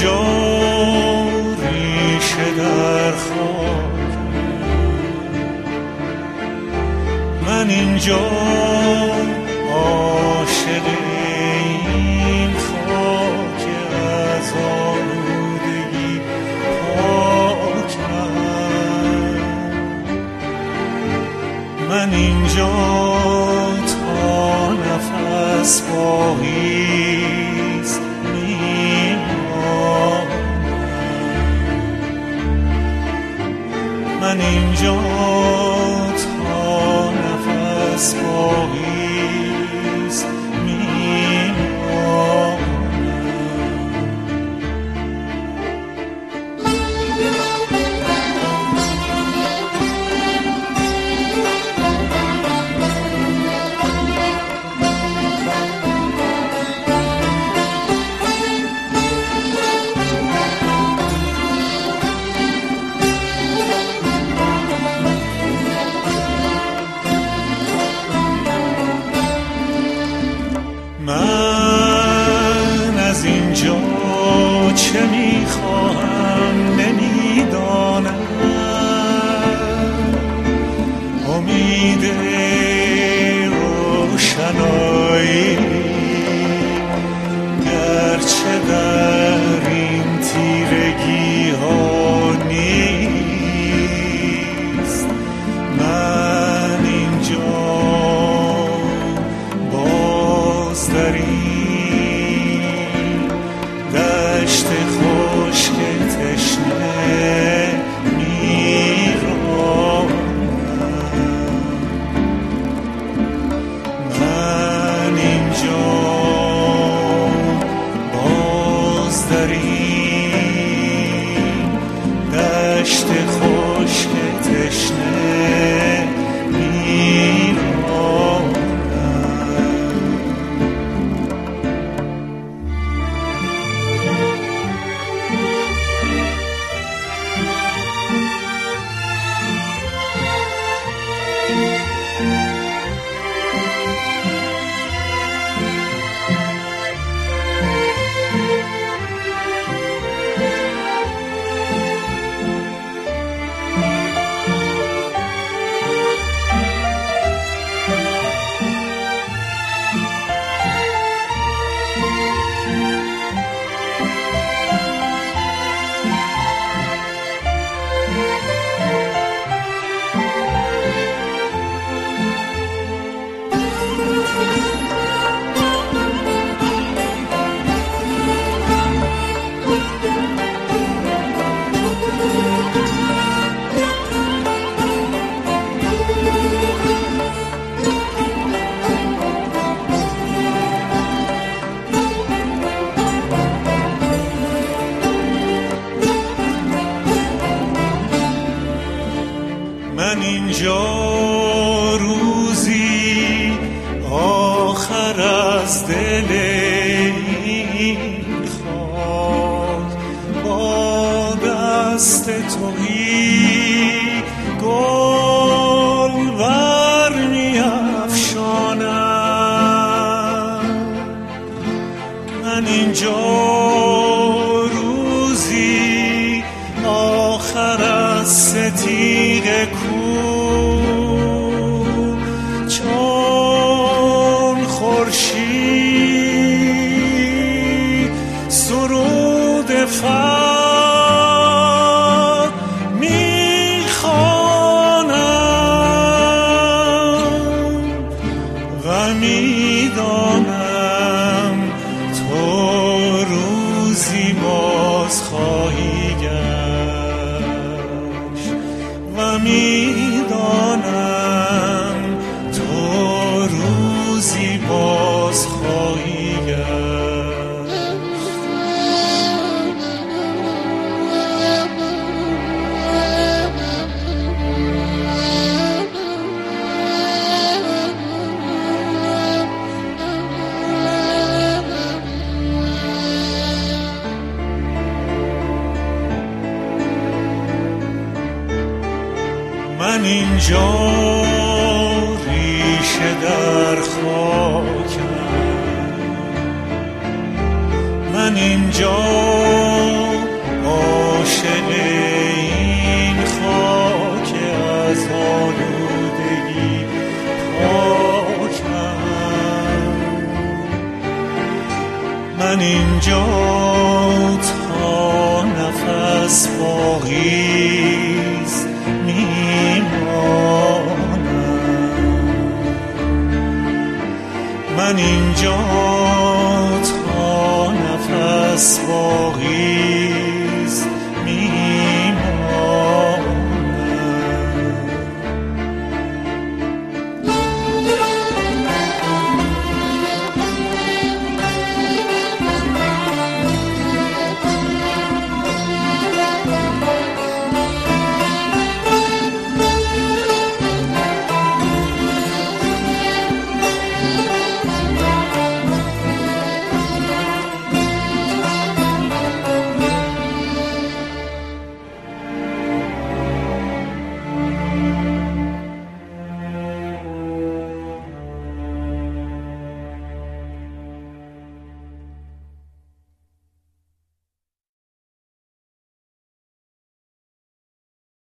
اینجا ریشه در خاک، من اینجا عاشق این خاک از آلودگی پاکم، من اینجا تا نفس باقیست میمانم، من اینجا تا نفس باقیست میمانم. من از اینجا چه میخواهم نمیدانم، امید روشنایی گرچه در این تیرگی ها نیست، من اینجا در این دشت خشک تشنه میرانم، من اینجا باز در این دشت خشک تشنه میرانم. من اینجا روزی آخر از دل این خاک با دست تویی گل ور می افشانم، من اینجا روزی آخر از ستیغ چون خورشید سرود فر میخوانم و میدانم تو روزی باز خواهی گشت و میدانم تو روزی باز خواهی گشت. من اینجا ریشه در خاکم، من اینجا من اینجا تا نفس باقیست میمانم. من اینجا